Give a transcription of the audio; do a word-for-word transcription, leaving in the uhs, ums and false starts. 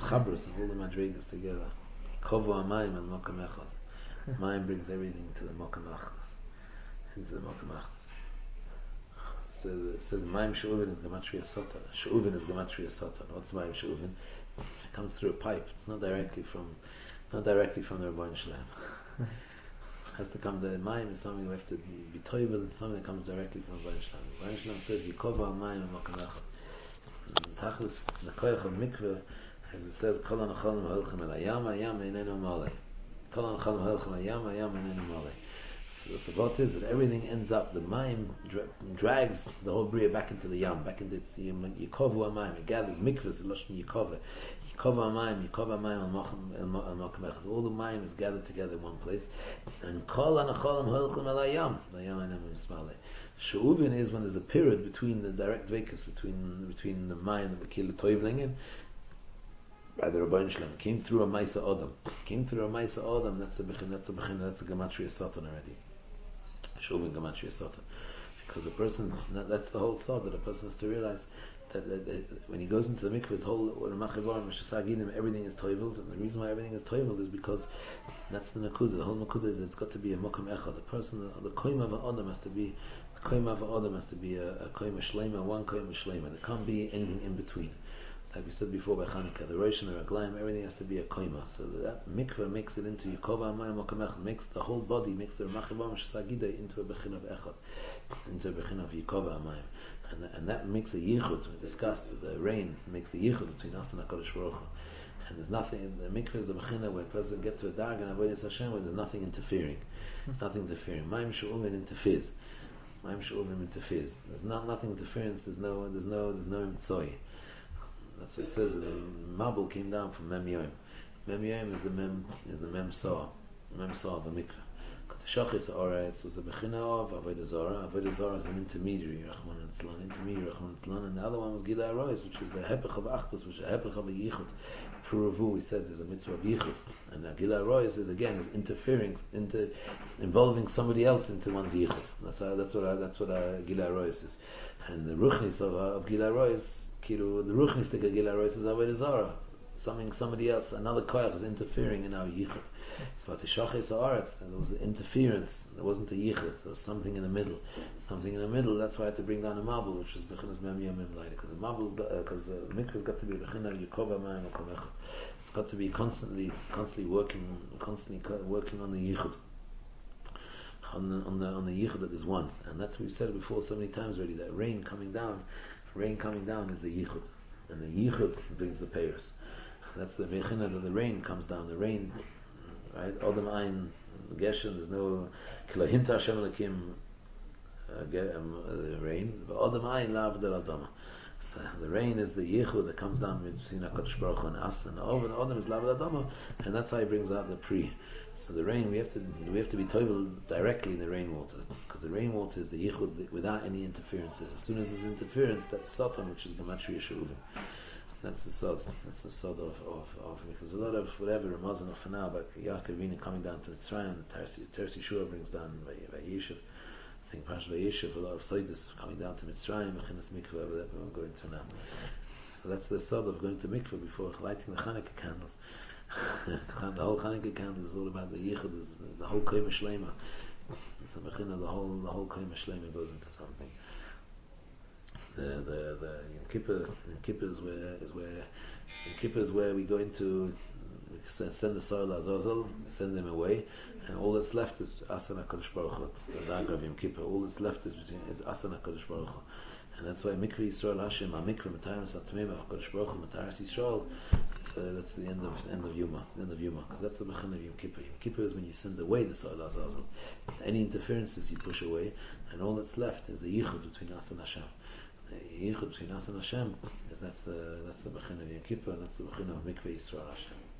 chabras of all the madrigas together. Kovu amayim and mokam echad. Mayim brings everything to the mokam achdas, into the mokam achdas. So it says mayim she'uvin is gematria satan. She'uvin is gematria satan. What's mayim she'uvin? It comes through a pipe. It's not directly from, not directly from the Rebbeinu Shalom. It has to come. The mayim is something we have to be toivel. It's something that comes directly from the Rebbeinu Shalom. The Rebbeinu Shalom says yikovu amayim and mokam echad. Tachlis nekoyach of mikveh, as it says, kol hanachalim ha'olchem el hayam, hayam einenu malei. Kol hanachalim ha'olchem el hayam, hayam einenu malei. So the thought is that everything ends up, the mayim dra- drags the whole bria back into the yam, back into its yikovu amayim. It gathers mikvahs, lashon yikova, yikovu amayim, yikovu amayim al mokam echad. All the mayim is gathered together in one place, and kol hanachalim ha'olchem el hayam, hayam einenu malei. She'uvin is when there's a period between the direct vekas, between between the mayim and the kila toivlingin, by the Rebbeinu Shalom came through a Maisa Adam, came through a Maisa Adam. That's the bechin, that's the bechin, that's the gematria satan already. She'uvin gematria satan, because a person, that, that's the whole thought that a person has to realize that, that, that when he goes into the mikveh, his whole everything is toivled, and the reason why everything is toivled is because that's the nakuda. The whole nakuda is it's got to be a mokam echad. The person, the koim of Adam has to be. The koima of Adam has to be a, a koima shleima, one koima shleima. There can't be anything in between. It's like we said before by Chanukah, the Rosh and the Raglaim, everything has to be a koima. So that mikveh makes it into Yikova Amayim Mokam Echad, makes the whole body, makes the Ramachivam Shesagida into a bechin of Echad, into a bechin of Yikova Amayim. And, and that makes a yichud. We discussed the rain makes the yichud between us and HaKadosh Baruch Hu. And there's nothing, the mikveh is the bechina where a person gets to a darg and avodas Hashem where there's nothing interfering. There's nothing interfering. Mayim she'uvin interferes. Mayim she'uvin interferes. There's not nothing interference. There's no. There's no. There's no mitzvah. That's what it says. The Mabul came down from Mem Yom. Mem Yom is the Mem is the Mem Soah. Mem Soah of the mikveh. Shachis Oretz was the bechina of Avodah Zarah. Avodah Zarah is an intermediary, Rachman and Tzlan, intermediary Rachman and Tzlan, and the other one was Gilai Rois, which is the hepech of Achdus, which is the hepech of a Yichud. Puravu, we said there's a mitzvah of Yichud, and uh, Gilai Rois is again is interfering, into involving somebody else into one's Yichud. That's uh, that's what uh, that's what uh, Gilai Rois is, and the Ruchnis of uh, of Gilai Rois, Kiru, the Ruchnis of Gilai Rois is Avodah Zarah. Something, somebody else, another koyach is interfering in our yichud. So at the shachis haaretz, there was interference. There wasn't a yichud. There was something in the middle. Something in the middle. That's why I had to bring down a mabul, which is bechinas mem yom mem laila, because the mabul's because uh, the mikvah's got to be bechina yikova mayim okomecha. It's got to be constantly, constantly working, constantly working on the yichud, on the on the on the yichud that is one. And that's what we've said before so many times already. That rain coming down, rain coming down is the yichud, and the yichud brings the peiros. That's the mechina that the rain comes down. The rain, right? Odom Ein Geshem. There's no Kilahimta Hashem Elokim rain. But Odom Ein Lav Del Adama. So the rain is the yichud that comes down between HaKadosh Baruch Hu and us, and the Odom is Lav Del Adama, and that's how he brings out the pri. So the rain, we have to we have to be toivel directly in the rainwater, because the rainwater is the yichud without any interferences. As soon as there's interference, that's Satan, which is the Gematria She'uvin. That's the sod. That's the sod of, of, of because a lot of whatever Ramazan for now, but Yaakov Avinu coming down to Mitzrayim, the Tersi Tersi Shua brings down by, by Yeshiv. I think Pash Yeshiv, a lot of Saidus coming down to Mitzrayim, Mechinas Mikveh, whatever we're going to now. So that's the sod of going to Mikveh before lighting the Chanukah candles. The whole Chanukah candle is all about the Yichud, is the whole Koyim Shlema. It's a Mechina, the whole the whole Koyim Shlema goes into something. The the the Yom Kippur, Yom Kippur is where is where Yom Kippur is where we go into, we send the Soil Azazel, send them away, and all that's left is Asan HaKadosh Baruch Hu. The Dagra of Yom Kippur, all that's left is between is Asan HaKadosh Baruch Hu, and that's why Mikveh Yisrael Hashem, Mikveh Mataris Atmei HaKadosh Baruch Hu Mataris Yisrael. That's, uh, that's the end of end of Yuma, end of Yuma, because that's the Mechan of Yom Kippur. Yom Kippur is when you send away the Soil Azazel. Any interferences you push away, and all that's left is the Yichud between us and Hashem. The Yichud between us and Hashem is that's the that's the Bechin of Yom Kippur, and that's the Bechin of Mikveh Yisrael Hashem.